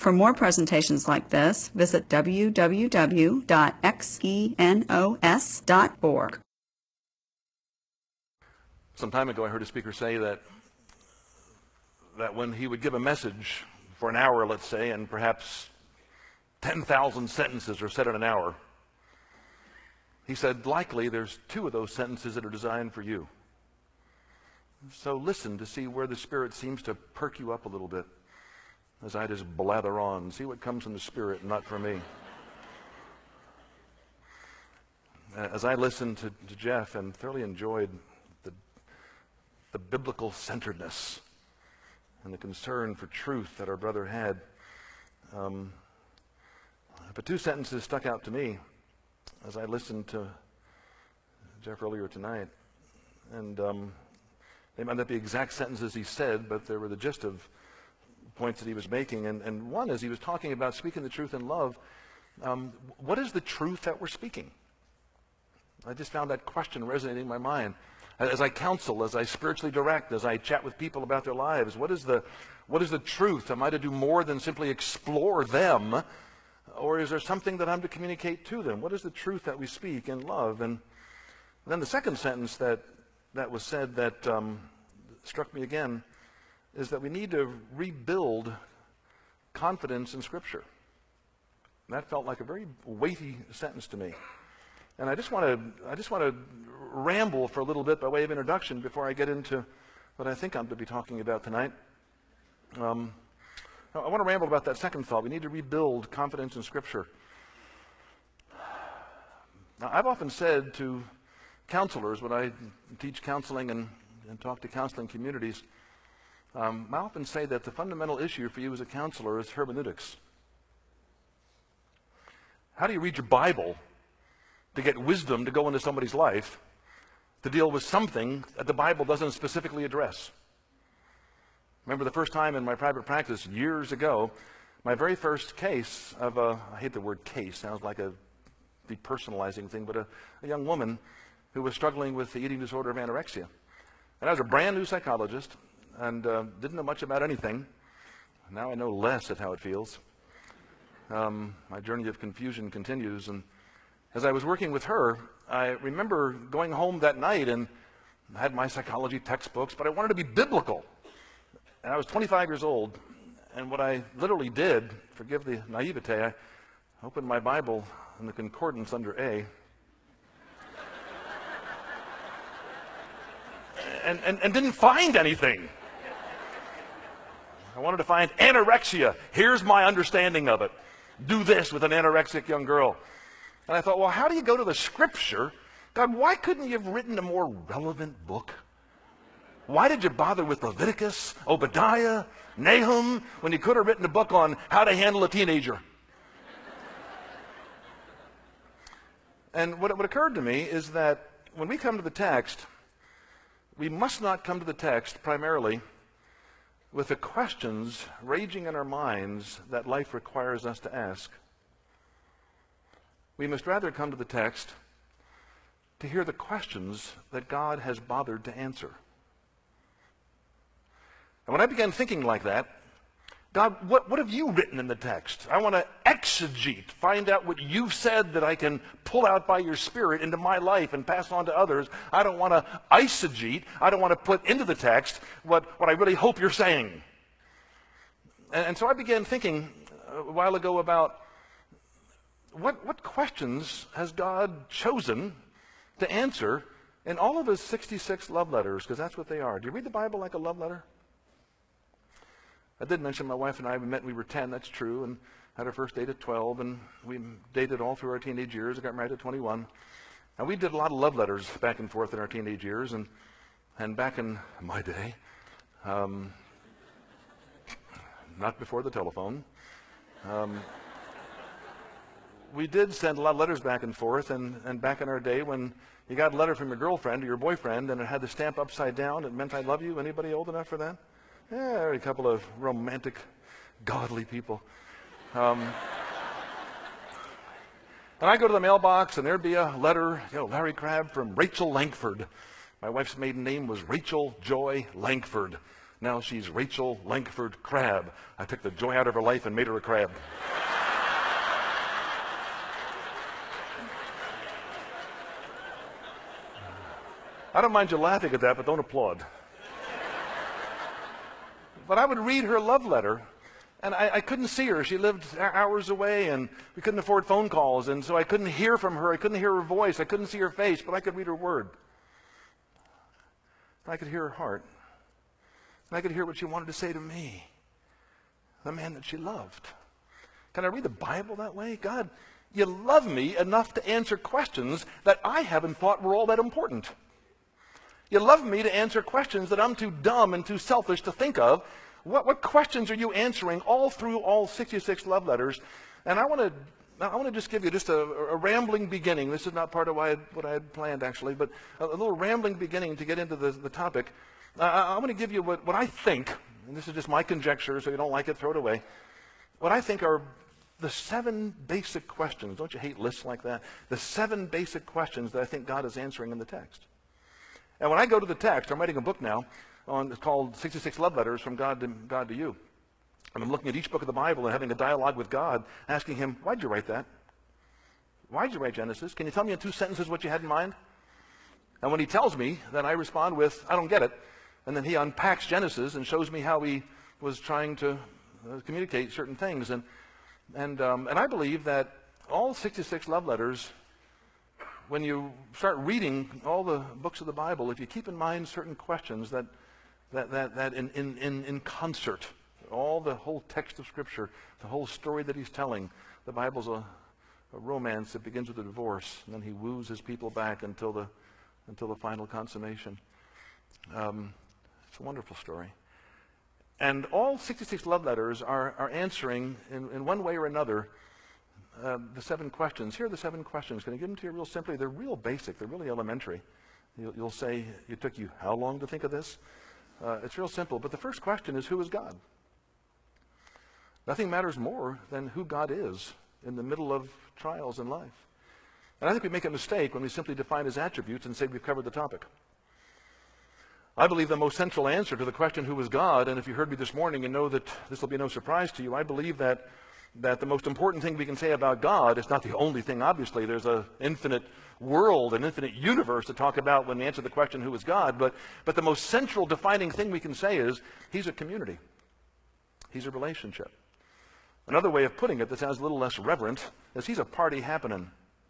For more presentations like this, visit www.xenos.org. Some time ago, I heard a speaker say that when he would give a message for an hour, let's say, and perhaps 10,000 sentences are said in an hour, he said, likely there's 2 of those sentences that are designed for you. So listen to see where the Spirit seems to perk you up a little bit as I just blather on. See what comes from the Spirit and not from me. As I listened to Jeff and thoroughly enjoyed the biblical centeredness and the concern for truth that our brother had, but 2 sentences stuck out to me as I listened to Jeff earlier tonight. And they might not be exact sentences he said, but they were the gist of points that he was making. And one is he was talking about speaking the truth in love. What is the truth that we're speaking? I just found that question resonating in my mind. As I counsel, as I spiritually direct, as I chat with people about their lives, what is the truth? Am I to do more than simply explore them? Or is there something that I'm to communicate to them? What is the truth that we speak in love? And then the second sentence that was said that struck me again is that we need to rebuild confidence in Scripture. And that felt like a very weighty sentence to me. And I just want to ramble for a little bit by way of introduction before I get into what I think I'm to be talking about tonight. I want to ramble about that second thought. We need to rebuild confidence in Scripture. Now, I've often said to counselors when I teach counseling and talk to counseling communities, I often say that the fundamental issue for you as a counselor is hermeneutics. How do you read your Bible to get wisdom to go into somebody's life to deal with something that the Bible doesn't specifically address? Remember the first time in my private practice years ago, my very first case of I hate the word case, sounds like a depersonalizing thing, but a young woman who was struggling with the eating disorder of anorexia. And I was a brand new psychologist and didn't know much about anything. Now I know less at how it feels. My journey of confusion continues. And as I was working with her, I remember going home that night and I had my psychology textbooks, but I wanted to be biblical. And I was 25 years old, and what I literally did, forgive the naivete, I opened my Bible in the concordance under A, and didn't find anything. I wanted to find anorexia. Here's my understanding of it. Do this with an anorexic young girl. And I thought, well, how do you go to the Scripture? God, why couldn't you have written a more relevant book? Why did you bother with Leviticus, Obadiah, Nahum, when you could have written a book on how to handle a teenager? And what occurred to me is that when we come to the text, we must not come to the text primarily with the questions raging in our minds that life requires us to ask. We must rather come to the text to hear the questions that God has bothered to answer. And when I began thinking like that, God, what have you written in the text? I want to exegete, find out what you've said that I can pull out by your Spirit into my life and pass on to others. I don't want to eisegete. I don't want to put into the text what I really hope you're saying. And so I began thinking a while ago about what questions has God chosen to answer in all of his 66 love letters, because that's what they are. Do you read the Bible like a love letter? I did mention my wife and I, we met when we were 10, that's true, and had our first date at 12, and we dated all through our teenage years. I got married at 21. And we did a lot of love letters back and forth in our teenage years, and back in my day, not before the telephone, we did send a lot of letters back and forth, and back in our day when you got a letter from your girlfriend or your boyfriend and it had the stamp upside down, it meant I love you. Anybody old enough for that? Yeah, a couple of romantic, godly people. And I go to the mailbox, and there'd be a letter, Larry Crabb from Rachel Langford. My wife's maiden name was Rachel Joy Langford. Now she's Rachel Lankford Crab. I took the joy out of her life and made her a crab. I don't mind you laughing at that, but don't applaud. But I would read her love letter, and I couldn't see her. She lived hours away, and we couldn't afford phone calls, and so I couldn't hear from her. I couldn't hear her voice. I couldn't see her face, but I could read her word. I could hear her heart. And I could hear what she wanted to say to me, the man that she loved. Can I read the Bible that way? God, you love me enough to answer questions that I haven't thought were all that important. You love me to answer questions that I'm too dumb and too selfish to think of. What questions are you answering all through all 66 love letters? And I want to just give you just a rambling beginning. This is not part of what I had planned, actually, but a little rambling beginning to get into the topic. I want to give you what I think, and this is just my conjecture, so you don't like it, throw it away. What I think are the 7 basic questions. Don't you hate lists like that? The 7 basic questions that I think God is answering in the text. And when I go to the text, I'm writing a book now it's called 66 Love Letters from God to You. And I'm looking at each book of the Bible and having a dialogue with God, asking him, why'd you write that? Why'd you write Genesis? Can you tell me in 2 sentences what you had in mind? And when he tells me, then I respond with, I don't get it. And then he unpacks Genesis and shows me how he was trying to communicate certain things. And I believe that all 66 love letters, when you start reading all the books of the Bible, if you keep in mind certain questions that in concert, all the whole text of Scripture, the whole story that he's telling, the Bible's a romance that begins with a divorce, and then he woos his people back until the final consummation. It's a wonderful story. And all 66 love letters are answering, in one way or another, the 7 questions. Here are the 7 questions. Can I give them to you real simply? They're real basic. They're really elementary. You'll say, it took you how long to think of this? It's real simple. But the first question is, who is God? Nothing matters more than who God is in the middle of trials in life. And I think we make a mistake when we simply define his attributes and say we've covered the topic. I believe the most central answer to the question, who is God, and if you heard me this morning and know that this will be no surprise to you, I believe that the most important thing we can say about God, it's not the only thing, obviously. There's an infinite world, an infinite universe to talk about when we answer the question, who is God? But the most central defining thing we can say is, he's a community. He's a relationship. Another way of putting it that sounds a little less reverent is he's a party happening.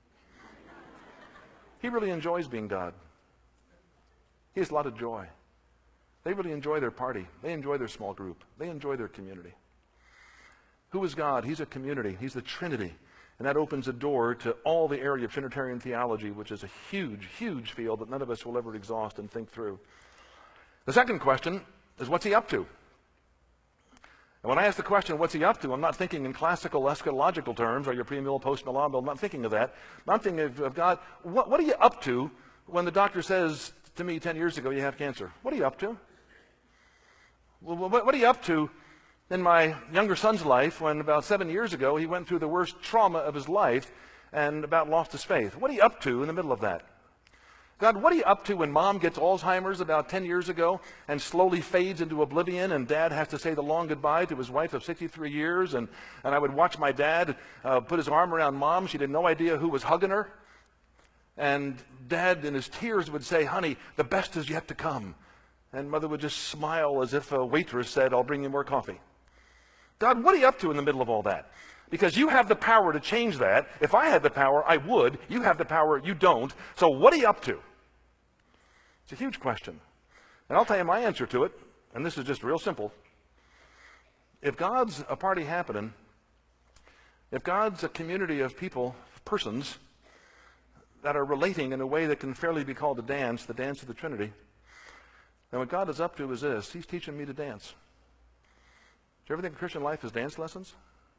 He really enjoys being God. He has a lot of joy. They really enjoy their party. They enjoy their small group. They enjoy their community. Who is God? He's a community. He's the Trinity. And that opens a door to all the area of Trinitarian theology, which is a huge, huge field that none of us will ever exhaust and think through. The second question is, what's he up to? And when I ask the question, what's he up to, I'm not thinking in classical eschatological terms, or your pre-mill, post-millennial. I'm not thinking of that. I'm thinking of God. What are you up to when the doctor says to me 10 years ago, you have cancer? What are you up to? Well, what are you up to in my younger son's life when about 7 years ago he went through the worst trauma of his life and about lost his faith? What are you up to in the middle of that? God, what are you up to when mom gets Alzheimer's about 10 years ago and slowly fades into oblivion, and dad has to say the long goodbye to his wife of 63 years, and I would watch my dad put his arm around mom. She had no idea who was hugging her. And dad, in his tears, would say, honey, the best is yet to come. And mother would just smile as if a waitress said, I'll bring you more coffee. God, what are you up to in the middle of all that? Because you have the power to change that. If I had the power, I would. You have the power, you don't. So what are you up to? It's a huge question. And I'll tell you my answer to it, and this is just real simple. If God's a party happening, if God's a community of people, persons, that are relating in a way that can fairly be called a dance, the dance of the Trinity, then what God is up to is this. He's teaching me to dance. Do you ever think Christian life is dance lessons?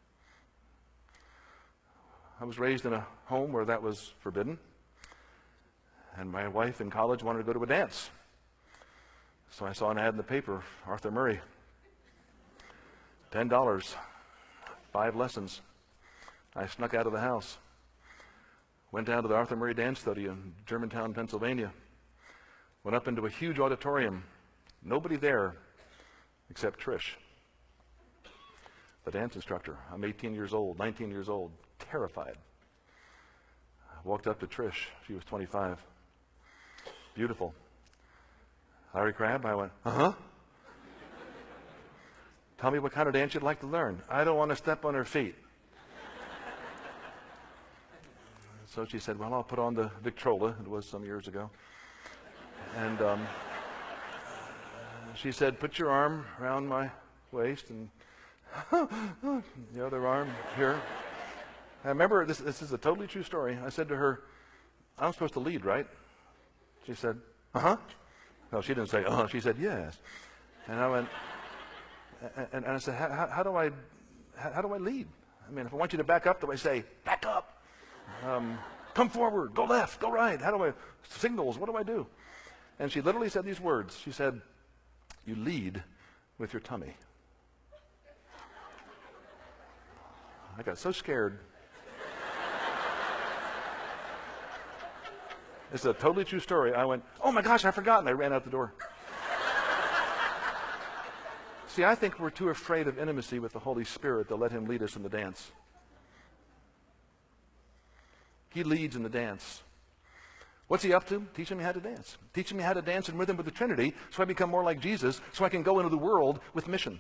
I was raised in a home where that was forbidden. And my wife in college wanted to go to a dance. So I saw an ad in the paper, Arthur Murray. $10, 5 lessons. I snuck out of the house. Went down to the Arthur Murray Dance Studio in Germantown, Pennsylvania. Went up into a huge auditorium. Nobody there except Trish, the dance instructor. I'm 18 years old, 19 years old, terrified. I walked up to Trish. She was 25. Beautiful. Larry Crabb? I went, uh-huh. Tell me what kind of dance you'd like to learn. I don't want to step on her feet. So she said, well, I'll put on the Victrola. It was some years ago. And she said, put your arm around my waist and the other arm here. I remember, this is a totally true story. I said to her, I'm supposed to lead, right? She said, uh-huh. No, she didn't say, uh-huh. She said, yes. And I went, and I said, how do I lead? I mean, if I want you to back up, do I say, back up? Come forward, go left, go right. How do I, signals, what do I do? And she literally said these words. She said, you lead with your tummy. I got so scared. It's a totally true story. I went, oh my gosh, I forgot, and I ran out the door. See, I think we're too afraid of intimacy with the Holy Spirit to let him lead us in the dance. He leads in the dance. What's he up to? Teaching me how to dance. Teaching me how to dance in rhythm with the Trinity so I become more like Jesus, so I can go into the world with mission.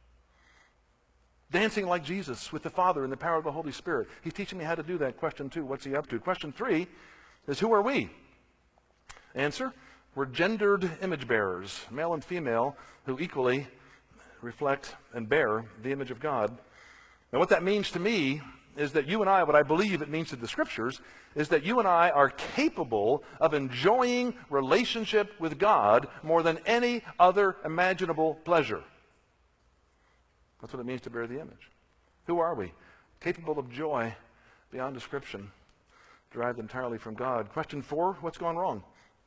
Dancing like Jesus with the Father and the power of the Holy Spirit. He's teaching me how to do that. Question 2, what's he up to? Question 3 is, who are we? Answer, we're gendered image bearers, male and female, who equally reflect and bear the image of God. And what that means to me is that you and I, what I believe it means to the Scriptures, is that you and I are capable of enjoying relationship with God more than any other imaginable pleasure. That's what it means to bear the image. Who are we? Capable of joy beyond description, derived entirely from God. Question 4, what's gone wrong?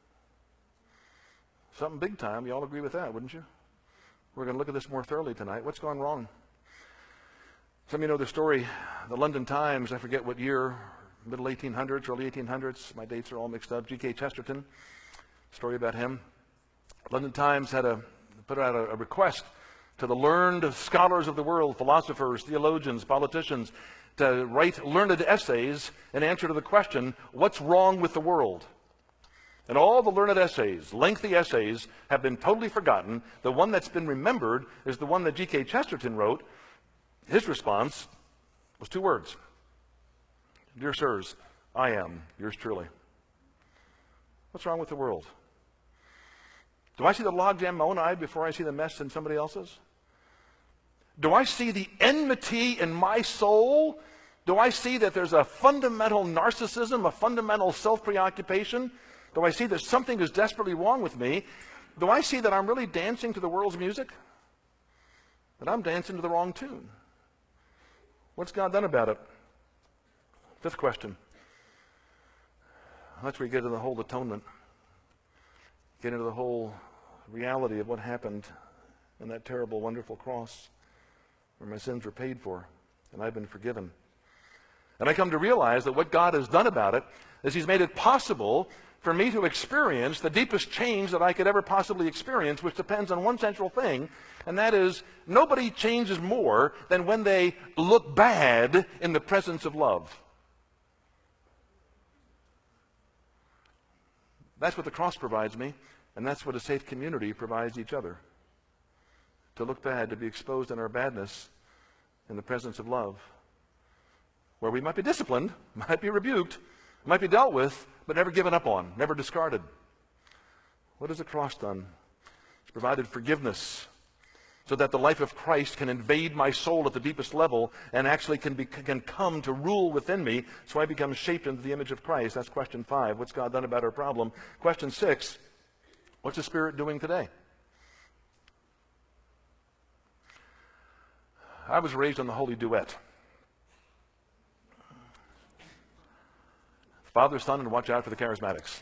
Something big time. You all agree with that, wouldn't you? We're going to look at this more thoroughly tonight. What's gone wrong? Some of you know the story, the London Times, I forget what year, middle 1800s, early 1800s. My dates are all mixed up. G.K. Chesterton, story about him. London Times had put out a request to the learned scholars of the world, philosophers, theologians, politicians, to write learned essays in answer to the question, what's wrong with the world? And all the learned essays, lengthy essays, have been totally forgotten. The one that's been remembered is the one that G.K. Chesterton wrote. His response was 2 words. Dear sirs, I am yours truly. What's wrong with the world? Do I see the logjam in my own eye before I see the mess in somebody else's? Do I see the enmity in my soul? Do I see that there's a fundamental narcissism, a fundamental self-preoccupation? Do I see that something is desperately wrong with me? Do I see that I'm really dancing to the world's music? That I'm dancing to the wrong tune? What's God done about it? 5th question. That's where we get into the whole atonement. Get into the whole reality of what happened on that terrible, wonderful cross where my sins were paid for and I've been forgiven. And I come to realize that what God has done about it is he's made it possible for me to experience the deepest change that I could ever possibly experience, which depends on one central thing, and that is nobody changes more than when they look bad in the presence of love. That's what the cross provides me, and that's what a safe community provides each other. To look bad, to be exposed in our badness in the presence of love, where we might be disciplined, might be rebuked, might be dealt with, but never given up on, never discarded. What has the cross done? It's provided forgiveness so that the life of Christ can invade my soul at the deepest level and actually can come to rule within me so I become shaped into the image of Christ. That's question 5. What's God done about our problem? Question 6, what's the Spirit doing today? I was raised on the Holy Duet. Father, Son, and watch out for the charismatics.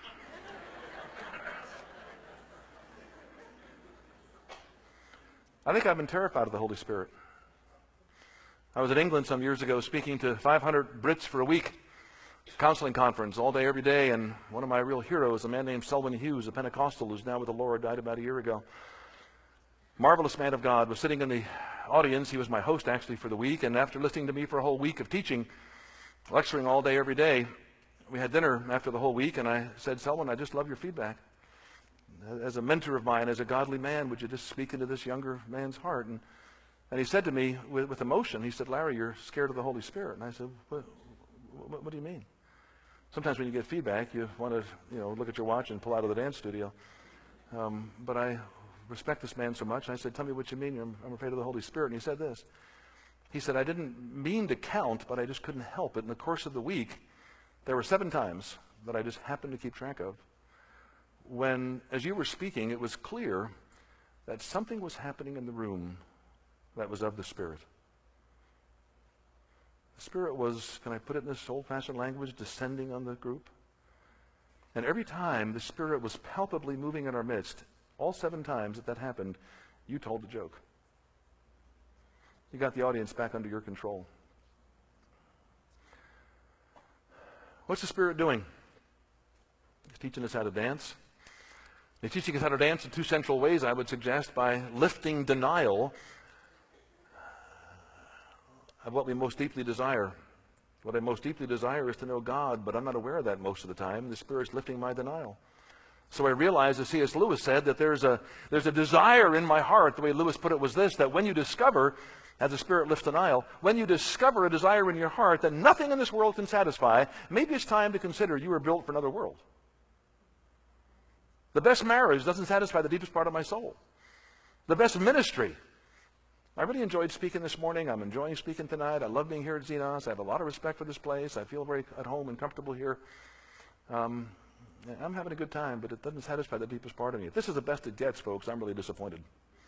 I think I've been terrified of the Holy Spirit. I was in England some years ago speaking to 500 Brits for a week, counseling conference all day, every day, and one of my real heroes, a man named Selwyn Hughes, a Pentecostal who's now with the Lord, died about a year ago. marvelous man of God, was sitting in the audience. He was my host, actually, for the week. And after listening to me for a whole week of teaching, lecturing all day, every day, we had dinner after the whole week. And I said, Selwyn, I just love your feedback. As a mentor of mine, as a godly man, would you just speak into this younger man's heart? And he said to me with emotion, he said, Larry, you're scared of the Holy Spirit. And I said, what do you mean? Sometimes when you get feedback, you want to look at your watch and pull out of the dance studio. But I respect this man so much. And I said, tell me what you mean. I'm afraid of the Holy Spirit. And he said this. He said, I didn't mean to count, but I just couldn't help it. In the course of the week, there were 7 times that I just happened to keep track of when, as you were speaking, it was clear that something was happening in the room that was of the Spirit. The Spirit was, can I put it in this old-fashioned language, descending on the group? And every time the Spirit was palpably moving in our midst, all 7 times that happened, you told the joke. You got the audience back under your control. What's the Spirit doing? He's teaching us how to dance. He's teaching us how to dance in 2 central ways, I would suggest, by lifting denial of what we most deeply desire. What I most deeply desire is to know God, but I'm not aware of that most of the time. The Spirit's lifting my denial. So I realize, as C.S. Lewis said, that there's a desire in my heart. The way Lewis put it was this, that when you discover, as the Spirit lifts denial, when you discover a desire in your heart that nothing in this world can satisfy, maybe it's time to consider you were built for another world. The best marriage doesn't satisfy the deepest part of my soul. The best ministry. I really enjoyed speaking this morning. I'm enjoying speaking tonight. I love being here at Xenos. I have a lot of respect for this place. I feel very at home and comfortable here. I'm having a good time, but it doesn't satisfy the deepest part of me. If this is the best it gets, folks, I'm really disappointed.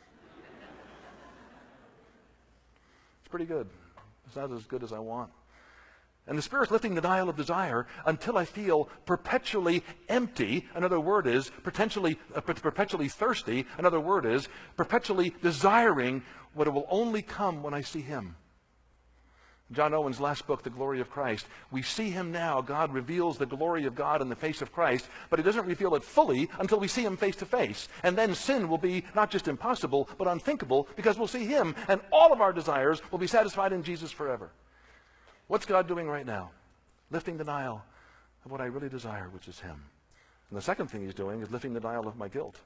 It's pretty good. It's not as good as I want. And the Spirit's lifting the denial of desire until I feel perpetually empty. Another word is perpetually thirsty. Another word is perpetually desiring what will only come when I see Him. John Owen's last book, The Glory of Christ. We see Him now. God reveals the glory of God in the face of Christ, but He doesn't reveal it fully until we see Him face to face. And then sin will be not just impossible, but unthinkable, because we'll see Him, and all of our desires will be satisfied in Jesus forever. What's God doing right now? Lifting denial of what I really desire, which is Him. And the second thing He's doing is lifting the denial of my guilt.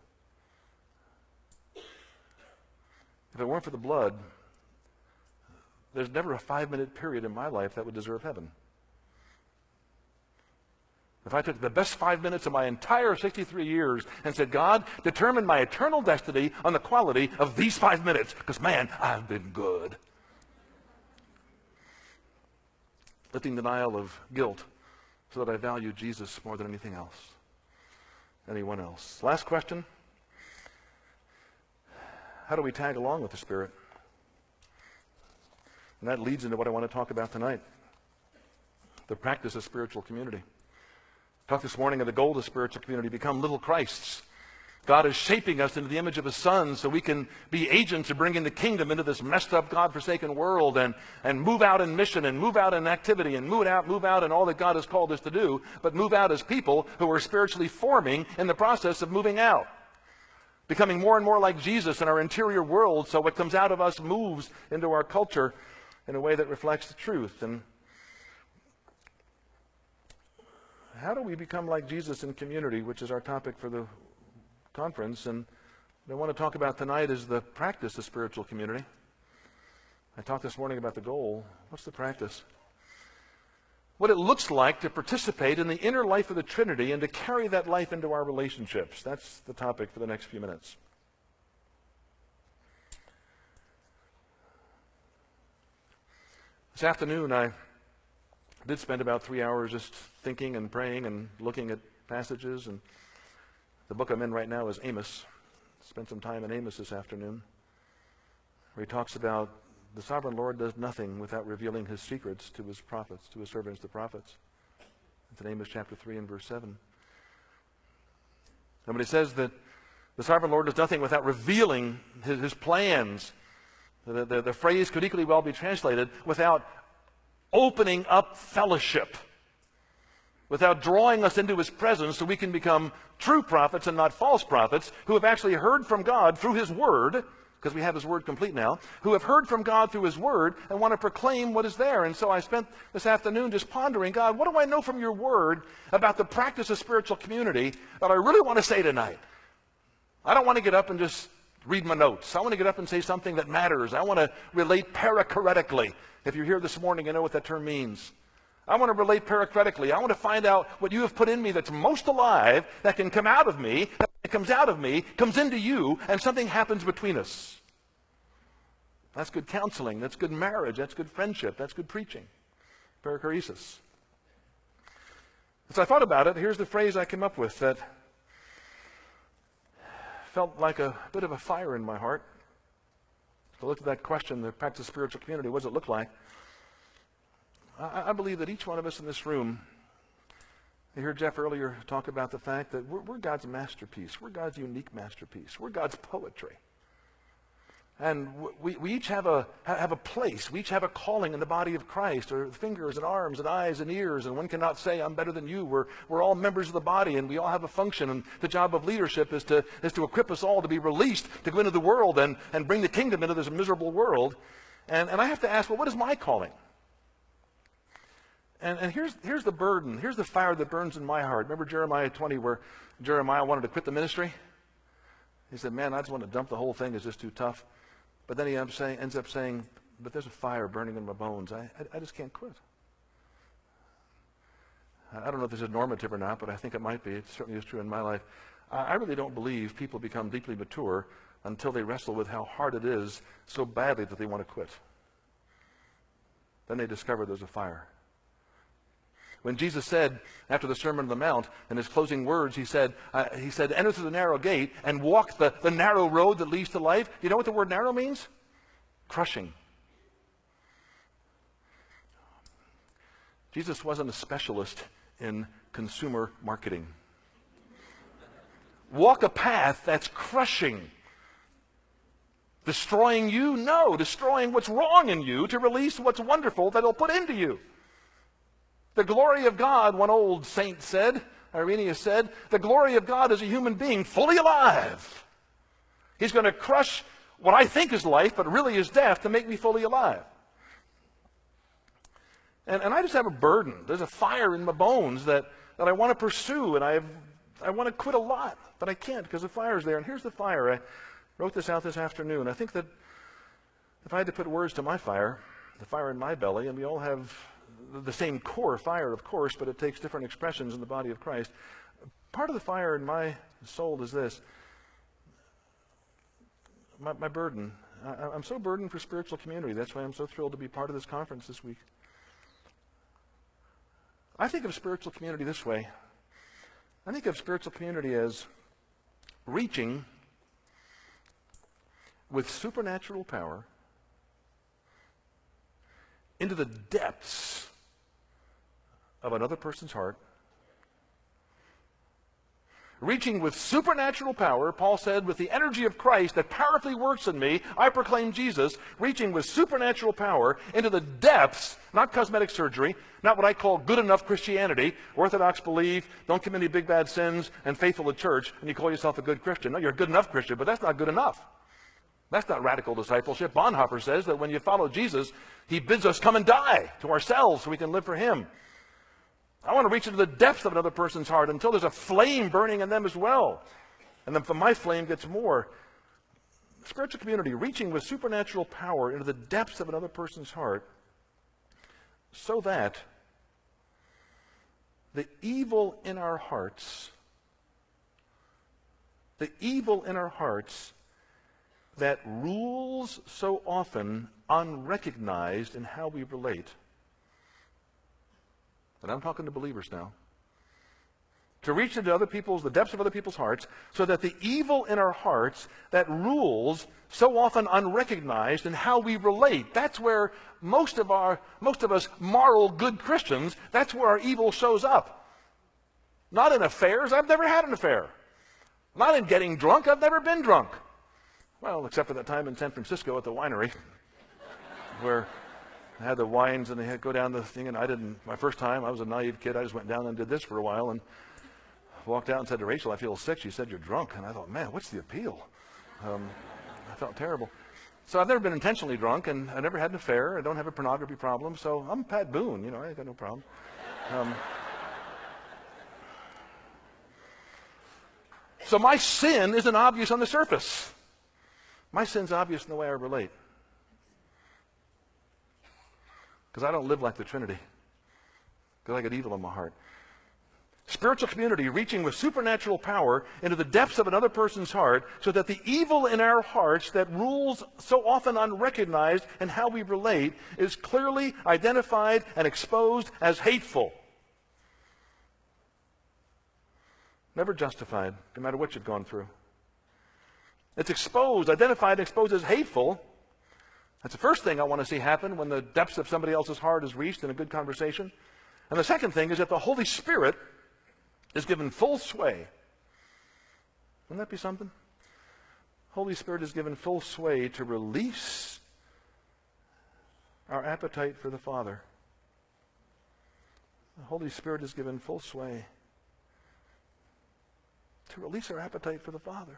If it weren't for the blood, there's never a 5-minute period in my life that would deserve heaven. If I took the best 5 minutes of my entire 63 years and said, God, determine my eternal destiny on the quality of these 5 minutes, because, man, I've been good. Lifting denial of guilt so that I value Jesus more than anything else, anyone else. Last question. How do we tag along with the Spirit? And that leads into what I want to talk about tonight, the practice of spiritual community. I talked this morning of the goal of spiritual community, become little Christs. God is shaping us into the image of His Son so we can be agents of bringing the kingdom into this messed up, God-forsaken world and move out in mission and move out in activity and move out in all that God has called us to do, but move out as people who are spiritually forming in the process of moving out. Becoming more and more like Jesus in our interior world so what comes out of us moves into our culture in a way that reflects the truth. And how do we become like Jesus in community, which is our topic for the conference? And what I want to talk about tonight is the practice of spiritual community. I talked this morning about the goal. What's the practice? What it looks like to participate in the inner life of the Trinity and to carry that life into our relationships. That's the topic for the next few minutes. This afternoon, I did spend about 3 hours just thinking and praying and looking at passages. And the book I'm in right now is Amos. Spent some time in Amos this afternoon, where he talks about the sovereign Lord does nothing without revealing His secrets to His prophets, to His servants, the prophets. It's in Amos chapter 3 and verse 7. And when he says that the sovereign Lord does nothing without revealing His plans, the phrase could equally well be translated without opening up fellowship, without drawing us into His presence so we can become true prophets and not false prophets who have actually heard from God through His Word because we have his word complete now, who have heard from God through his word and want to proclaim what is there. And so I spent this afternoon just pondering, God, what do I know from your word about the practice of spiritual community that I really want to say tonight? I don't want to get up and just read my notes. I want to get up and say something that matters. I want to relate perichoretically. If you're here this morning, you know what that term means. I want to relate perichoretically. I want to find out what you have put in me that's most alive, that can come out of me, that comes out of me, comes into you, and something happens between us. That's good counseling. That's good marriage. That's good friendship. That's good preaching. Perichoresis. As I thought about it, here's the phrase I came up with that felt like a bit of a fire in my heart. I looked at that question, the practice of spiritual community, what does it look like? I believe that each one of us in this room, you heard Jeff earlier talk about the fact that we're God's masterpiece. We're God's unique masterpiece. We're God's poetry. And we each have a place. We each have a calling in the body of Christ, or fingers and arms and eyes and ears, and one cannot say, I'm better than you. We're all members of the body, and we all have a function, and the job of leadership is to equip us all to be released, to go into the world and bring the kingdom into this miserable world. And I have to ask, well, what is my calling? And here's the burden. Here's the fire that burns in my heart. Remember Jeremiah 20, where Jeremiah wanted to quit the ministry? He said, man, I just want to dump the whole thing. It's just too tough. But then he ends up saying, but there's a fire burning in my bones. I just can't quit. I don't know if this is normative or not, but I think it might be. It certainly is true in my life. I really don't believe people become deeply mature until they wrestle with how hard it is so badly that they want to quit. Then they discover there's a fire. When Jesus said, after the Sermon on the Mount, in his closing words, he said, enter through the narrow gate and walk the narrow road that leads to life. You know what the word narrow means? Crushing. Jesus wasn't a specialist in consumer marketing. Walk a path that's crushing. Destroying you? No, destroying what's wrong in you to release what's wonderful that he'll put into you. The glory of God, one old saint said, Irenaeus said, the glory of God is a human being fully alive. He's going to crush what I think is life, but really is death, to make me fully alive. And I just have a burden. There's a fire in my bones that I want to pursue, and I want to quit a lot, but I can't because the fire's there. And here's the fire. I wrote this out this afternoon. I think that if I had to put words to my fire, the fire in my belly, and we all have the same core fire, of course, but it takes different expressions in the body of Christ. Part of the fire in my soul is this. My burden. I'm so burdened for spiritual community. That's why I'm so thrilled to be part of this conference this week. I think of spiritual community this way. I think of spiritual community as reaching with supernatural power into the depths of another person's heart. Reaching with supernatural power, Paul said, with the energy of Christ that powerfully works in me, I proclaim Jesus, reaching with supernatural power into the depths, not cosmetic surgery, not what I call good enough Christianity, Orthodox belief, don't commit any big bad sins, and faithful to church, and you call yourself a good Christian. No, you're a good enough Christian, but that's not good enough. That's not radical discipleship. Bonhoeffer says that when you follow Jesus, he bids us come and die to ourselves so we can live for him. I want to reach into the depths of another person's heart until there's a flame burning in them as well. And then my flame gets more. Spiritual community, reaching with supernatural power into the depths of another person's heart so that the evil in our hearts that rules so often unrecognized in how we relate. And I'm talking to believers now. To reach into the depths of other people's hearts, so that the evil in our hearts that rules so often unrecognized in how we relate. That's where most of us moral good Christians, that's where our evil shows up. Not in affairs. I've never had an affair. Not in getting drunk. I've never been drunk. Well, except for that time in San Francisco at the winery, where I had the wines and they had to go down the thing, and my first time, I was a naive kid, I just went down and did this for a while and walked out and said to Rachel, I feel sick. She said, you're drunk. And I thought, man, what's the appeal? I felt terrible. So I've never been intentionally drunk, and I never had an affair. I don't have a pornography problem, so I'm Pat Boone. You know, I got no problem. So my sin isn't obvious on the surface. My sin's obvious in the way I relate. Because I don't live like the Trinity. Because I got evil in my heart. Spiritual community, reaching with supernatural power into the depths of another person's heart so that the evil in our hearts that rules so often unrecognized in how we relate is clearly identified and exposed as hateful. Never justified, no matter what you've gone through. It's exposed, identified, and exposed as hateful. That's the first thing I want to see happen when the depths of somebody else's heart is reached in a good conversation. And the second thing is that the Holy Spirit is given full sway. Wouldn't that be something? Holy Spirit is given full sway to release our appetite for the Father. The Holy Spirit is given full sway to release our appetite for the Father.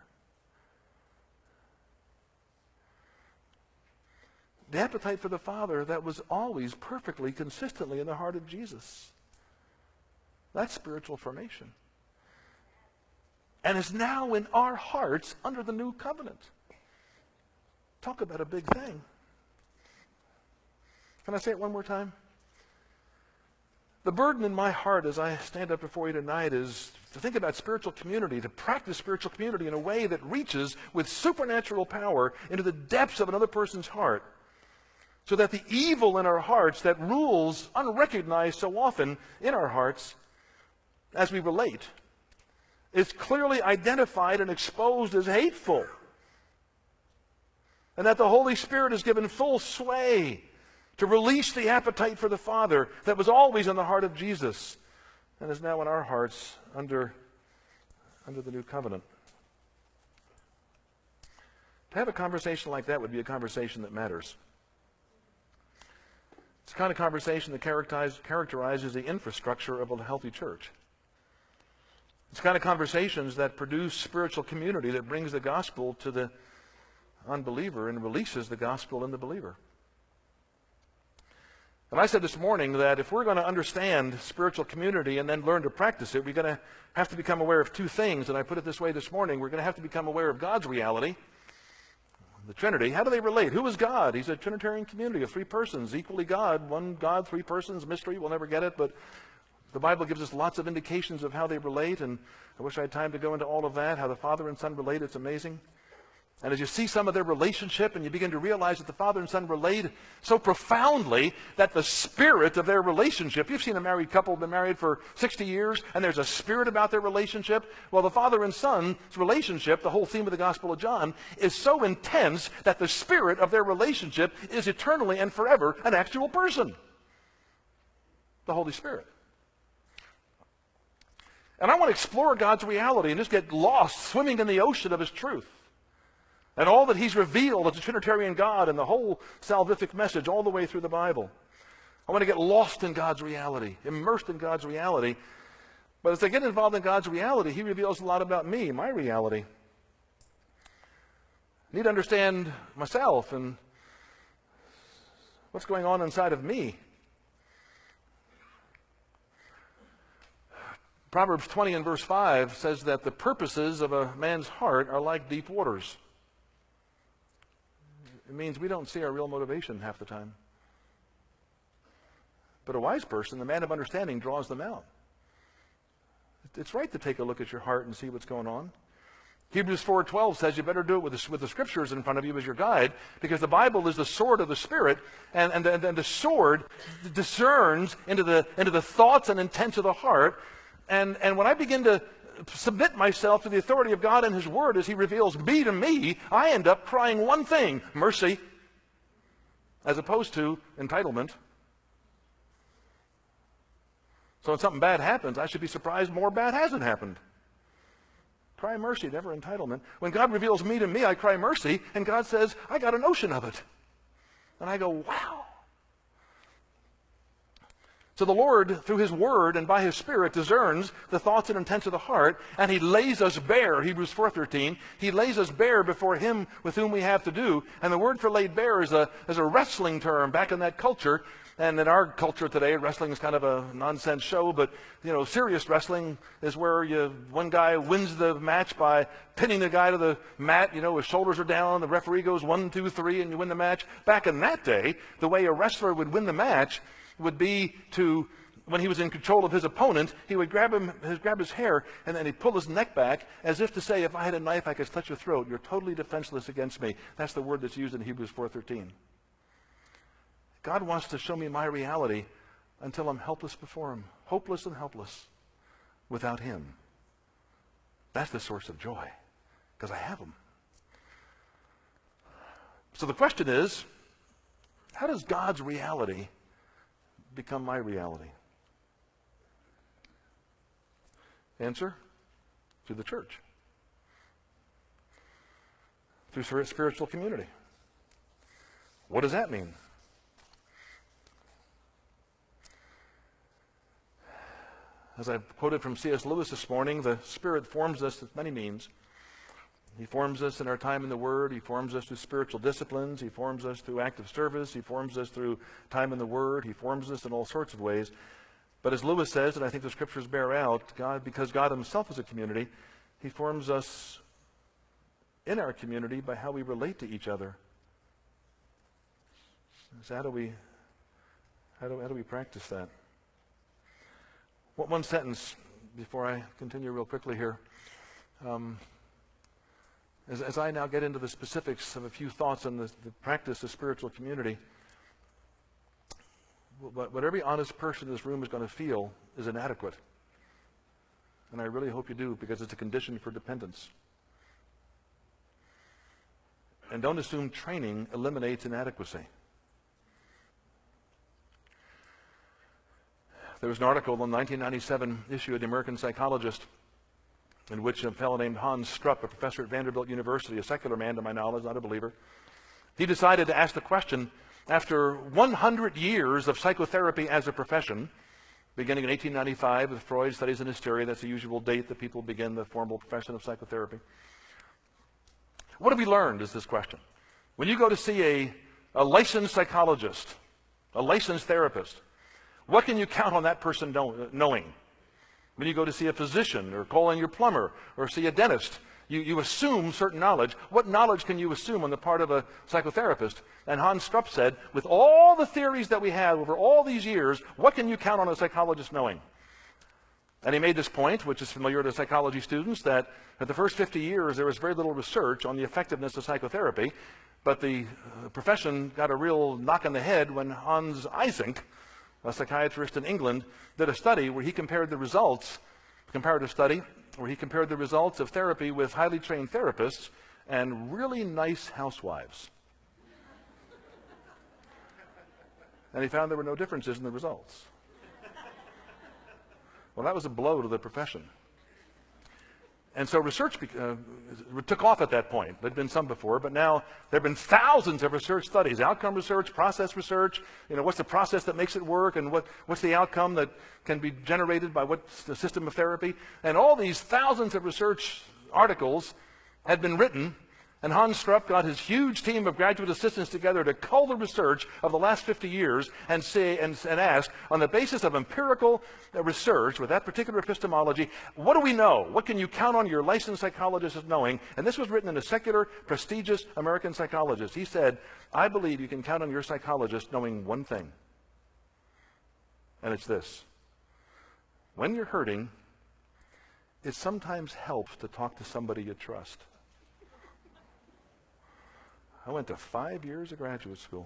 The appetite for the Father that was always perfectly, consistently in the heart of Jesus. That's spiritual formation. And is now in our hearts under the new covenant. Talk about a big thing. Can I say it one more time? The burden in my heart as I stand up before you tonight is to think about spiritual community, to practice spiritual community in a way that reaches with supernatural power into the depths of another person's heart, so that the evil in our hearts that rules unrecognized so often in our hearts as we relate is clearly identified and exposed as hateful. And that the Holy Spirit is given full sway to release the appetite for the Father that was always in the heart of Jesus and is now in our hearts under the new covenant. To have a conversation like that would be a conversation that matters. It's the kind of conversation that characterizes the infrastructure of a healthy church. It's the kind of conversations that produce spiritual community that brings the gospel to the unbeliever and releases the gospel in the believer. And I said this morning that if we're going to understand spiritual community and then learn to practice it, we're going to have to become aware of two things. And I put it this way this morning. We're going to have to become aware of God's reality, the Trinity. How do they relate? Who is God? He's a Trinitarian community of three persons, equally God. One God, three persons, mystery. We'll never get it, but the Bible gives us lots of indications of how they relate, and I wish I had time to go into all of that, how the Father and Son relate. It's amazing. And as you see some of their relationship and you begin to realize that the Father and Son relate so profoundly that the spirit of their relationship, you've seen a married couple been married for 60 years and there's a spirit about their relationship. Well, the Father and Son's relationship, the whole theme of the Gospel of John, is so intense that the spirit of their relationship is eternally and forever an actual person. The Holy Spirit. And I want to explore God's reality and just get lost swimming in the ocean of His truth. And all that He's revealed as a Trinitarian God and the whole salvific message all the way through the Bible. I want to get lost in God's reality, immersed in God's reality. But as I get involved in God's reality, He reveals a lot about me, my reality. I need to understand myself and what's going on inside of me. Proverbs 20 and verse 5 says that the purposes of a man's heart are like deep waters. It means we don't see our real motivation half the time. But a wise person, the man of understanding, draws them out. It's right to take a look at your heart and see what's going on. Hebrews 4:12 says you better do it with the scriptures in front of you as your guide, because the Bible is the sword of the Spirit, and the sword discerns into the thoughts and intents of the heart. And when I begin to submit myself to the authority of God and His Word as He reveals me to me, I end up crying one thing: mercy, as opposed to entitlement. So when something bad happens, I should be surprised more bad hasn't happened. Cry mercy, never entitlement. When God reveals me to me, I cry mercy, and God says, I got a notion of it. And I go, wow. So the Lord, through his word and by his Spirit, discerns the thoughts and intents of the heart, and he lays us bare, Hebrews 4:13. He lays us bare before him with whom we have to do. And the word for laid bare is a wrestling term back in that culture. And in our culture today, wrestling is kind of a nonsense show, but serious wrestling is where one guy wins the match by pinning the guy to the mat. His shoulders are down, the referee goes 1, 2, 3, and you win the match. Back in that day, the way a wrestler would win the match would be when he was in control of his opponent, he would grab his hair, and then he'd pull his neck back as if to say, if I had a knife, I could slit your throat. You're totally defenseless against me. That's the word that's used in Hebrews 4:13. God wants to show me my reality until I'm helpless before him, hopeless and helpless without him. That's the source of joy, because I have him. So the question is, how does God's reality become my reality? Answer: through the church, through spiritual community. What does that mean? As I quoted from C.S. Lewis this morning, the Spirit forms us with many means. He forms us in our time in the Word. He forms us through spiritual disciplines. He forms us through active service. He forms us through time in the Word. He forms us in all sorts of ways. But as Lewis says, and I think the Scriptures bear out, because God himself is a community, he forms us in our community by how we relate to each other. So how do we practice that? One sentence before I continue real quickly here. As I now get into the specifics of a few thoughts on the practice of spiritual community, what every honest person in this room is going to feel is inadequate. And I really hope you do, because it's a condition for dependence. And don't assume training eliminates inadequacy. There was an article in the 1997 issue of the American Psychologist in which a fellow named Hans Strupp, a professor at Vanderbilt University, a secular man to my knowledge, not a believer, he decided to ask the question, after 100 years of psychotherapy as a profession, beginning in 1895 with Freud Studies in Hysteria, that's the usual date that people begin the formal profession of psychotherapy. What have we learned is this question. When you go to see a licensed psychologist, a licensed therapist, what can you count on that person knowing? When you go to see a physician or call in your plumber or see a dentist, you assume certain knowledge. What knowledge can you assume on the part of a psychotherapist? And Hans Strupp said, with all the theories that we have over all these years, what can you count on a psychologist knowing? And he made this point, which is familiar to psychology students, that for the first 50 years there was very little research on the effectiveness of psychotherapy, but the profession got a real knock on the head when Hans Eysenck, a psychiatrist in England, did a study where he compared the results, comparative study, where he compared the results of therapy with highly trained therapists and really nice housewives. And he found there were no differences in the results. Well, that was a blow to the profession. And so research took off at that point. There had been some before, but now there have been thousands of research studies, outcome research, process research. What's the process that makes it work, and what's the outcome that can be generated by what's the system of therapy. And all these thousands of research articles had been written, and Hans Strupp got his huge team of graduate assistants together to cull the research of the last 50 years and ask, on the basis of empirical research with that particular epistemology, what do we know? What can you count on your licensed psychologist as knowing? And this was written in a secular, prestigious American psychologist. He said, I believe you can count on your psychologist knowing one thing. And it's this. When you're hurting, it sometimes helps to talk to somebody you trust. I went to 5 years of graduate school.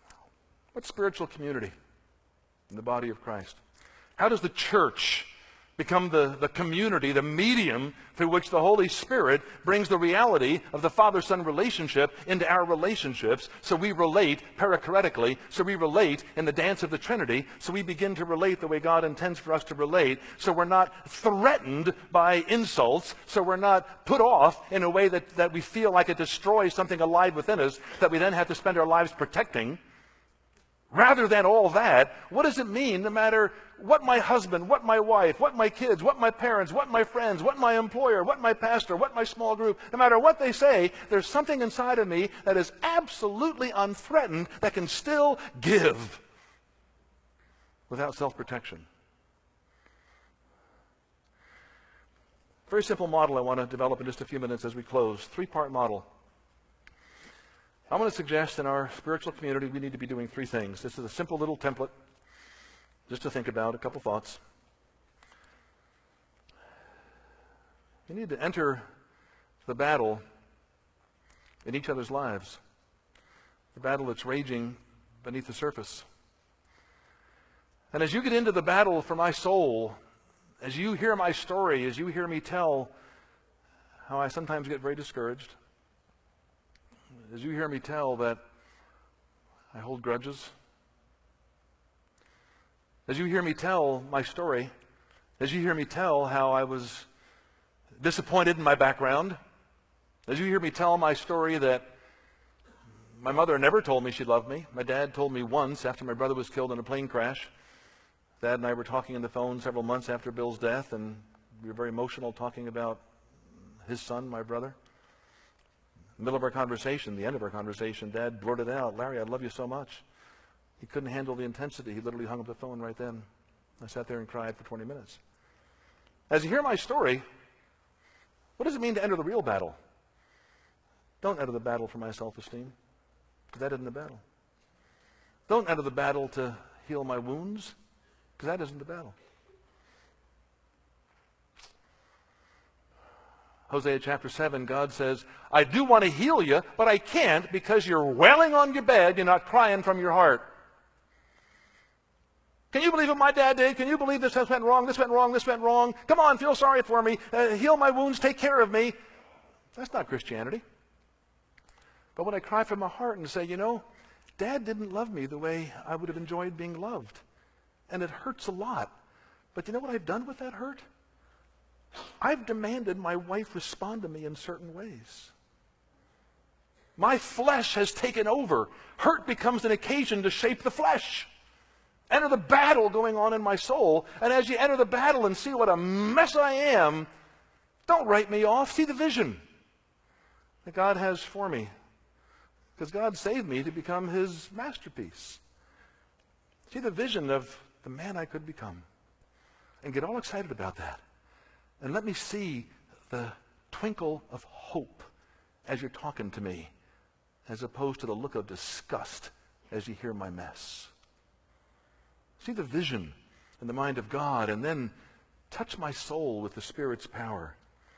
What's spiritual community in the body of Christ? How does the church become the community, the medium through which the Holy Spirit brings the reality of the Father-Son relationship into our relationships, so we relate perichoretically, so we relate in the dance of the Trinity, so we begin to relate the way God intends for us to relate, so we're not threatened by insults, so we're not put off in a way that we feel like it destroys something alive within us that we then have to spend our lives protecting. Rather than all that, what does it mean no matter what my husband, what my wife, what my kids, what my parents, what my friends, what my employer, what my pastor, what my small group, no matter what they say, there's something inside of me that is absolutely unthreatened that can still give without self-protection. Very simple model I want to develop in just a few minutes as we close. Three-part model. I want to suggest in our spiritual community we need to be doing three things. This is a simple little template just to think about, a couple thoughts. We need to enter the battle in each other's lives, the battle that's raging beneath the surface. And as you get into the battle for my soul, as you hear my story, as you hear me tell how I sometimes get very discouraged, as you hear me tell that I hold grudges, as you hear me tell my story, as you hear me tell how I was disappointed in my background, as you hear me tell my story that my mother never told me she loved me. My dad told me once after my brother was killed in a plane crash. Dad and I were talking on the phone several months after Bill's death, and we were very emotional talking about his son, my brother. In the middle of our conversation, the end of our conversation, Dad blurted out, "Larry, I love you so much." He couldn't handle the intensity. He literally hung up the phone right then. I sat there and cried for 20 minutes. As you hear my story, what does it mean to enter the real battle? Don't enter the battle for my self-esteem, because that isn't the battle. Don't enter the battle to heal my wounds, because that isn't the battle. Hosea chapter 7, God says, "I do want to heal you, but I can't because you're wailing on your bed, you're not crying from your heart." Can you believe what my dad did? Can you believe this went wrong, this went wrong, this went wrong? Come on, feel sorry for me. Heal my wounds, take care of me. That's not Christianity. But when I cry from my heart and say, Dad didn't love me the way I would have enjoyed being loved. And it hurts a lot. But you know what I've done with that hurt? I've demanded my wife respond to me in certain ways. My flesh has taken over. Hurt becomes an occasion to shape the flesh. Enter the battle going on in my soul. And as you enter the battle and see what a mess I am, don't write me off. See the vision that God has for me. Because God saved me to become His masterpiece. See the vision of the man I could become. And get all excited about that. And let me see the twinkle of hope as you're talking to me, as opposed to the look of disgust as you hear my mess. See the vision in the mind of God, and then touch my soul with the Spirit's power.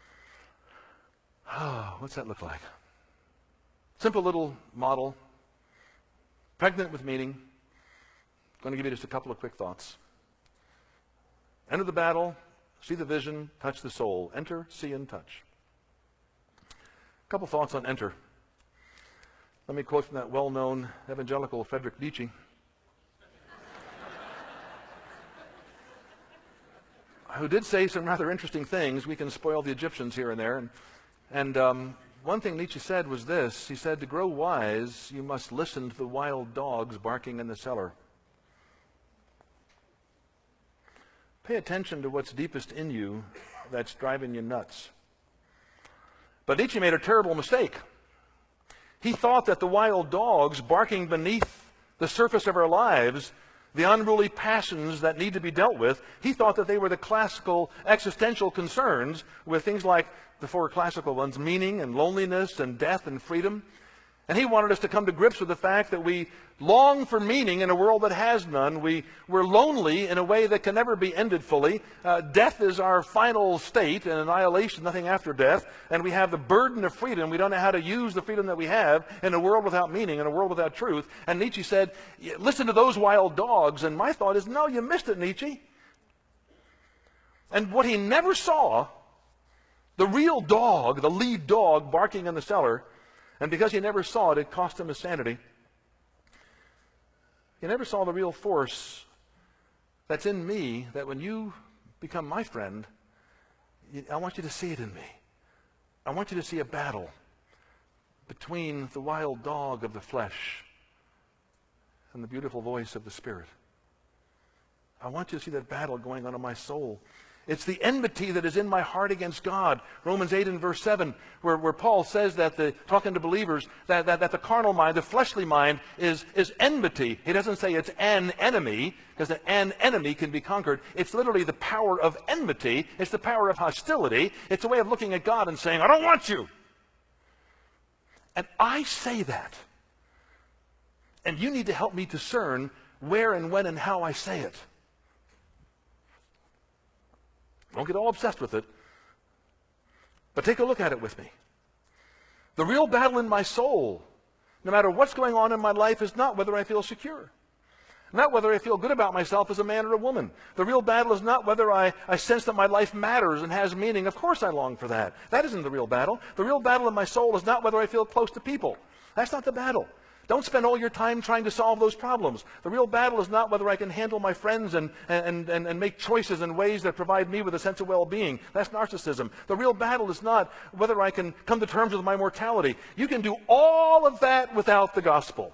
Oh, what's that look like? Simple little model, pregnant with meaning. I'm going to give you just a couple of quick thoughts. Enter the battle. See the vision, touch the soul. Enter, see, and touch. A couple thoughts on enter. Let me quote from that well-known evangelical Friedrich Nietzsche. Who did say some rather interesting things. We can spoil the Egyptians here and there. And one thing Nietzsche said was this. He said, "To grow wise, you must listen to the wild dogs barking in the cellar." Pay attention to what's deepest in you that's driving you nuts. But Nietzsche made a terrible mistake. He thought that the wild dogs barking beneath the surface of our lives, the unruly passions that need to be dealt with, he thought that they were the classical existential concerns with things like the four classical ones, meaning and loneliness and death and freedom. And he wanted us to come to grips with the fact that we long for meaning in a world that has none. We're lonely in a way that can never be ended fully. Death is our final state, and annihilation, nothing after death. And we have the burden of freedom. We don't know how to use the freedom that we have in a world without meaning, in a world without truth. And Nietzsche said, listen to those wild dogs. And my thought is, no, you missed it, Nietzsche. And what he never saw, the real dog, the lead dog barking in the cellar, and because he never saw it, it cost him his sanity. He never saw the real force that's in me, that when you become my friend, I want you to see it in me. I want you to see a battle between the wild dog of the flesh and the beautiful voice of the Spirit. I want you to see that battle going on in my soul. It's the enmity that is in my heart against God. Romans 8 and verse 7, where Paul says that, talking to believers, that the carnal mind, the fleshly mind, is enmity. He doesn't say it's an enemy, because an enemy can be conquered. It's literally the power of enmity. It's the power of hostility. It's a way of looking at God and saying, I don't want you. And I say that. And you need to help me discern where and when and how I say it. Don't get all obsessed with it, but take a look at it with me. The real battle in my soul, no matter what's going on in my life, is not whether I feel secure, not whether I feel good about myself as a man or a woman. The real battle is not whether I sense that my life matters and has meaning. Of course I long for that. That isn't the real battle. The real battle in my soul is not whether I feel close to people. That's not the battle. Don't spend all your time trying to solve those problems. The real battle is not whether I can handle my friends and make choices in ways that provide me with a sense of well-being. That's narcissism. The real battle is not whether I can come to terms with my mortality. You can do all of that without the gospel.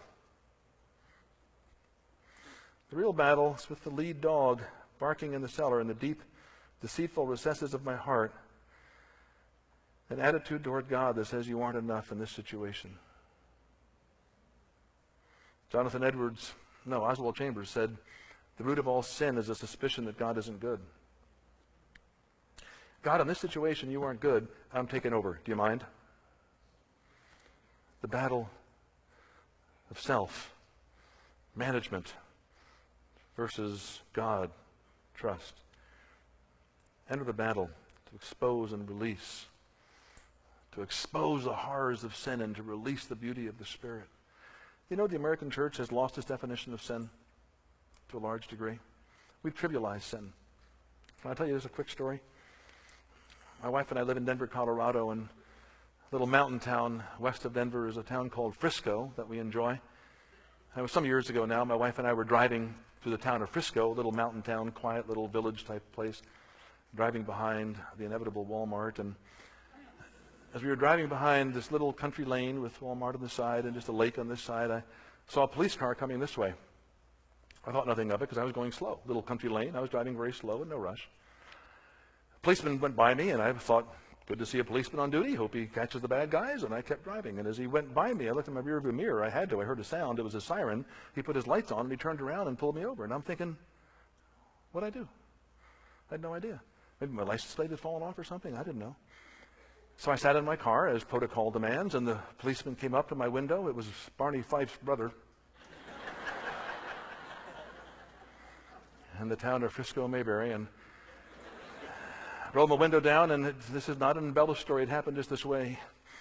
The real battle is with the lead dog barking in the cellar in the deep, deceitful recesses of my heart. An attitude toward God that says you aren't enough in this situation. Oswald Chambers said, the root of all sin is a suspicion that God isn't good. God, in this situation, you aren't good. I'm taking over. Do you mind? The battle of self, management versus God, trust. Enter the battle to expose and release, to expose the horrors of sin and to release the beauty of the Spirit. You know, the American church has lost its definition of sin to a large degree. We've trivialized sin. Can I tell you this a quick story? My wife and I live in Denver, Colorado, and a little mountain town west of Denver is a town called Frisco that we enjoy. And it was some years ago now. My wife and I were driving through the town of Frisco, a little mountain town, quiet little village type place, driving behind the inevitable Walmart. And as we were driving behind this little country lane with Walmart on the side and just a lake on this side, I saw a police car coming this way. I thought nothing of it because I was going slow. Little country lane, I was driving very slow and no rush. A policeman went by me and I thought, good to see a policeman on duty. Hope he catches the bad guys. And I kept driving. And as he went by me, I looked in my rearview mirror. I heard a sound. It was a siren. He put his lights on and he turned around and pulled me over. And I'm thinking, what'd I do? I had no idea. Maybe my license plate had fallen off or something. I didn't know. So I sat in my car as protocol demands, and the policeman came up to my window. It was Barney Fife's brother. In the town of Frisco, Mayberry, and rolled my window down, and this is not an embellished story. It happened just this way.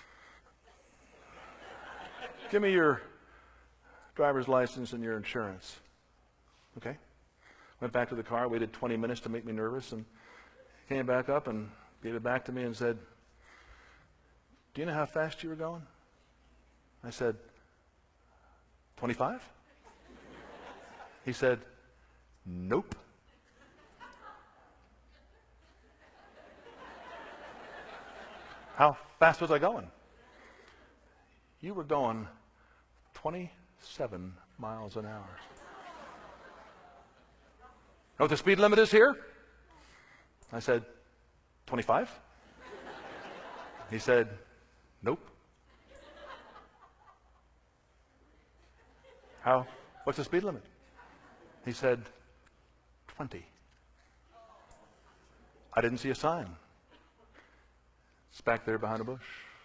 Give me your driver's license and your insurance. Okay? Went back to the car, waited 20 minutes to make me nervous, and came back up and gave it back to me and said, do you know how fast you were going? I said, 25? He said, nope. How fast was I going? You were going 27 miles an hour. Know what the speed limit is here? I said, 25? He said, nope. What's the speed limit? He said, 20. I didn't see a sign. It's back there behind a bush.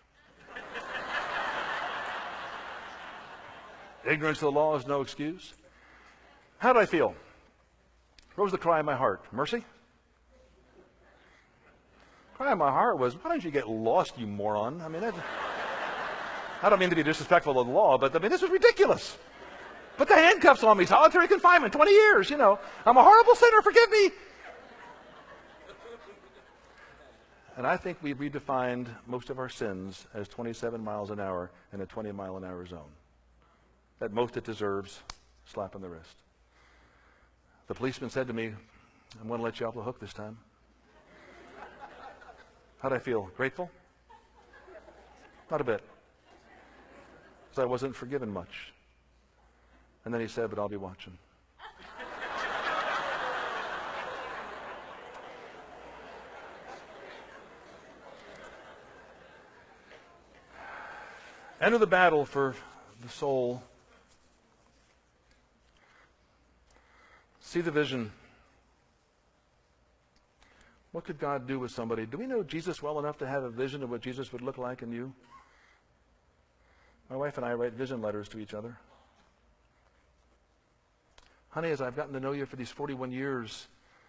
Ignorance of the law is no excuse. How did I feel? What was the cry in my heart? Mercy? Cry in my heart was, why don't you get lost, you moron? I mean, I don't mean to be disrespectful of the law, but I mean, this is ridiculous. Put the handcuffs on me, solitary confinement, 20 years, you know. I'm a horrible sinner, forgive me. And I think we've redefined most of our sins as 27 miles an hour in a 20-mile-an-hour zone. At most it deserves a slap on the wrist. The policeman said to me, I'm going to let you off the hook this time. How'd I feel? Grateful? Not a bit. Because I wasn't forgiven much. And then he said, but I'll be watching. Enter the battle for the soul. See the vision. What could God do with somebody? Do we know Jesus well enough to have a vision of what Jesus would look like in you? My wife and I write vision letters to each other. Honey, as I've gotten to know you for these 41 years,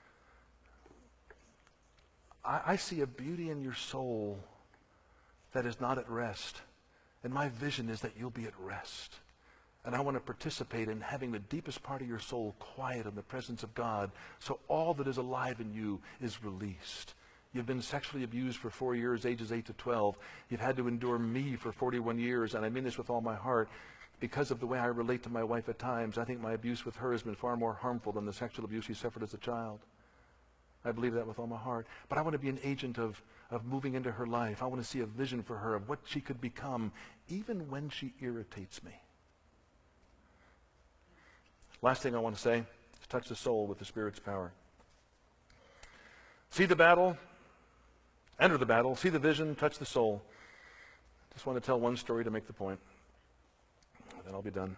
I see a beauty in your soul that is not at rest. And my vision is that you'll be at rest. And I want to participate in having the deepest part of your soul quiet in the presence of God, so all that is alive in you is released. You've been sexually abused for 4 years, ages 8 to 12. You've had to endure me for 41 years, and I mean this with all my heart. Because of the way I relate to my wife at times, I think my abuse with her has been far more harmful than the sexual abuse she suffered as a child. I believe that with all my heart. But I want to be an agent of moving into her life. I want to see a vision for her of what she could become, even when she irritates me. Last thing I want to say is touch the soul with the Spirit's power. See the battle, enter the battle, see the vision, touch the soul. Just want to tell one story to make the point, then I'll be done.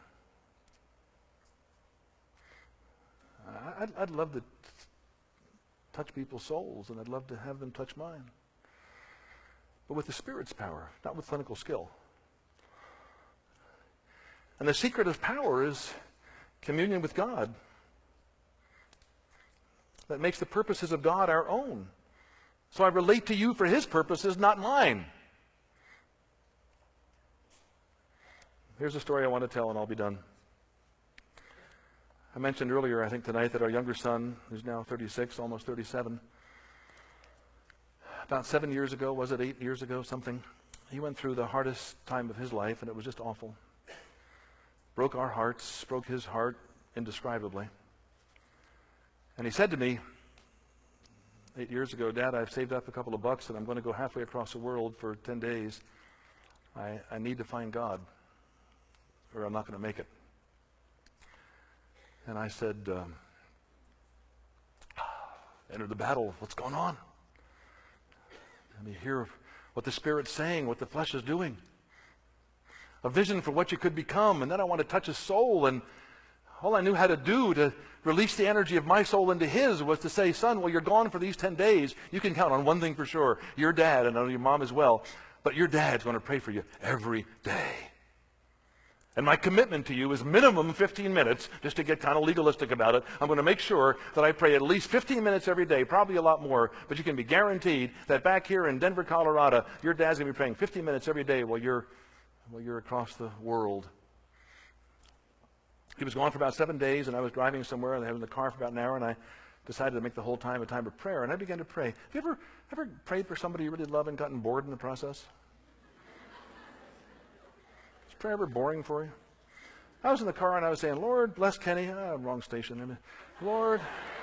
I'd love to touch people's souls, and I'd love to have them touch mine. But with the Spirit's power, not with clinical skill. And the secret of power is communion with God. That makes the purposes of God our own. So I relate to you for His purposes, not mine. Here's a story I want to tell, and I'll be done. I mentioned earlier, I think tonight, that our younger son, who's now 36, almost 37, about 7 years ago, was it 8 years ago, something, he went through the hardest time of his life, and it was just awful. Broke our hearts, broke his heart indescribably. And he said to me 8 years ago, Dad, I've saved up a couple of bucks, and I'm going to go halfway across the world for 10 days. I need to find God, or I'm not going to make it. And I said, enter the battle. What's going on? Let me hear what the Spirit's saying, what the flesh is doing. A vision for what you could become. And then I want to touch his soul. And all I knew how to do to release the energy of my soul into his was to say, son, well, you're gone for these 10 days. You can count on one thing for sure. Your dad, and I know your mom as well, but your dad's going to pray for you every day. And my commitment to you is minimum 15 minutes, just to get kind of legalistic about it. I'm going to make sure that I pray at least 15 minutes every day, probably a lot more, but you can be guaranteed that back here in Denver, Colorado, your dad's going to be praying 15 minutes every day while you're across the world. He was gone for about 7 days, and I was driving somewhere, and I was in the car for about an hour, and I decided to make the whole time a time of prayer, and I began to pray. Have you ever prayed for somebody you really love and gotten bored in the process? Is prayer ever boring for you? I was in the car and I was saying, Lord, bless Kenny. Wrong station. Lord.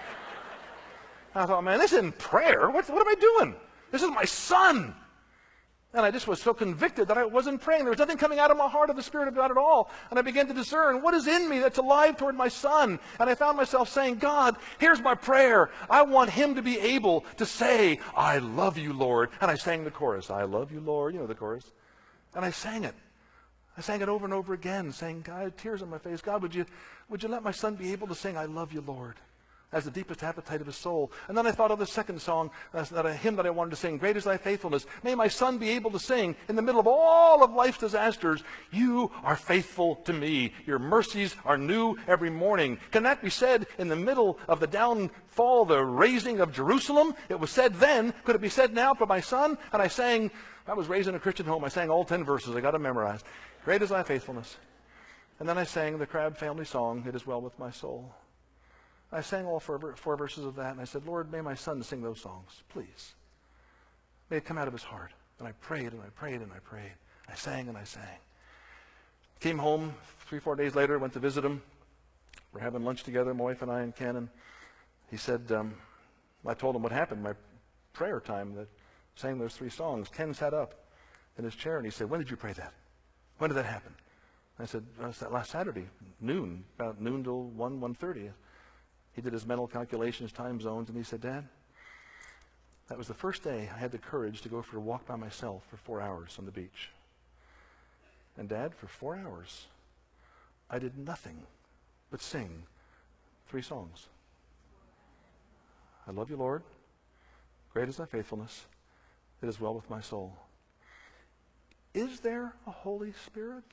I thought, man, this isn't prayer. What am I doing? This is my son. And I just was so convicted that I wasn't praying. There was nothing coming out of my heart of the Spirit of God at all. And I began to discern what is in me that's alive toward my son. And I found myself saying, God, here's my prayer. I want him to be able to say, I love you, Lord. And I sang the chorus, I love you, Lord. You know the chorus. And I sang it. I sang it over and over again, saying, God, tears on my face. God, would you let my son be able to sing, I love you, Lord, as the deepest appetite of his soul? And then I thought of the second song, a hymn that I wanted to sing, Great is thy faithfulness. May my son be able to sing in the middle of all of life's disasters, you are faithful to me. Your mercies are new every morning. Can that be said in the middle of the downfall, the raising of Jerusalem? It was said then. Could it be said now for my son? And I was raised in a Christian home. I sang all 10 verses. I got them memorized. Great is thy faithfulness. And then I sang the Crabb family song, It Is Well With My Soul. I sang all four verses of that, and I said, Lord, may my son sing those songs, please. May it come out of his heart. And I prayed and I prayed and I prayed. I sang and I sang. Came home 3-4 days later, went to visit him. We're having lunch together, my wife and I and Ken. And he said, I told him what happened, my prayer time, that sang those 3 songs. Ken sat up in his chair and he said, when did you pray that? When did that happen? I said, it was that last Saturday, noon, about noon till 1:30. He did his mental calculations, time zones, and he said, Dad, that was the first day I had the courage to go for a walk by myself for 4 hours on the beach. And Dad, for 4 hours, I did nothing but sing 3 songs. I love you, Lord. Great is thy faithfulness. It is well with my soul. Is there a Holy Spirit?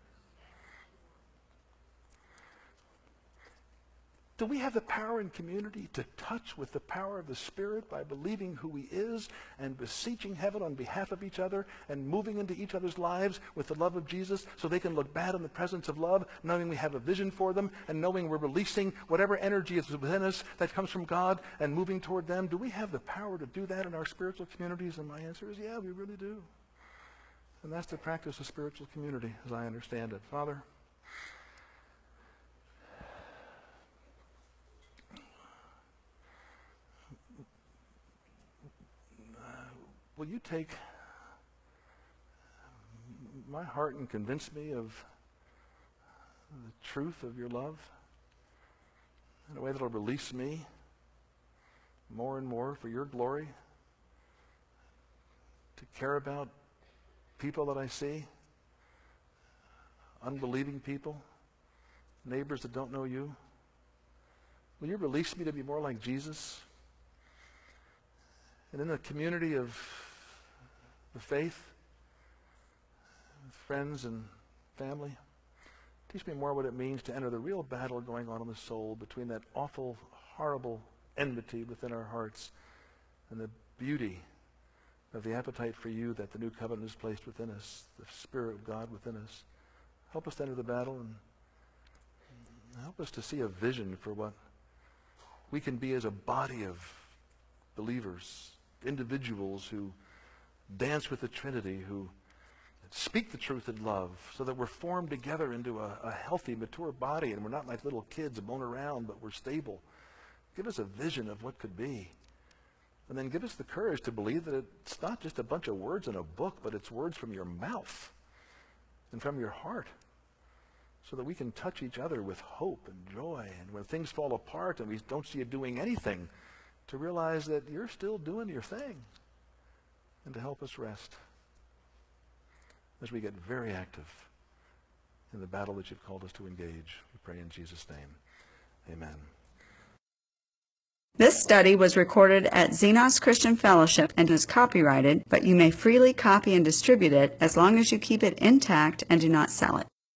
Do we have the power in community to touch with the power of the Spirit by believing who he is and beseeching heaven on behalf of each other and moving into each other's lives with the love of Jesus so they can look bad in the presence of love, knowing we have a vision for them and knowing we're releasing whatever energy is within us that comes from God and moving toward them? Do we have the power to do that in our spiritual communities? And my answer is, yeah, we really do. And that's the practice of spiritual community as I understand it. Father, will you take my heart and convince me of the truth of your love in a way that will release me more and more for your glory, to care about people that I see, unbelieving people, neighbors that don't know you? Will you release me to be more like Jesus? And in the community of the faith, with friends and family, teach me more what it means to enter the real battle going on in the soul between that awful, horrible enmity within our hearts and the beauty of the appetite for you that the new covenant has placed within us, the Spirit of God within us. Help us to enter the battle and help us to see a vision for what we can be as a body of believers, individuals who dance with the Trinity, who speak the truth in love, so that we're formed together into a healthy, mature body, and we're not like little kids blown around, but we're stable. Give us a vision of what could be. And then give us the courage to believe that it's not just a bunch of words in a book, but it's words from your mouth and from your heart, so that we can touch each other with hope and joy. And when things fall apart and we don't see you doing anything, to realize that you're still doing your thing, and to help us rest as we get very active in the battle that you've called us to engage. We pray in Jesus' name. Amen. This study was recorded at Xenos Christian Fellowship and is copyrighted, but you may freely copy and distribute it as long as you keep it intact and do not sell it.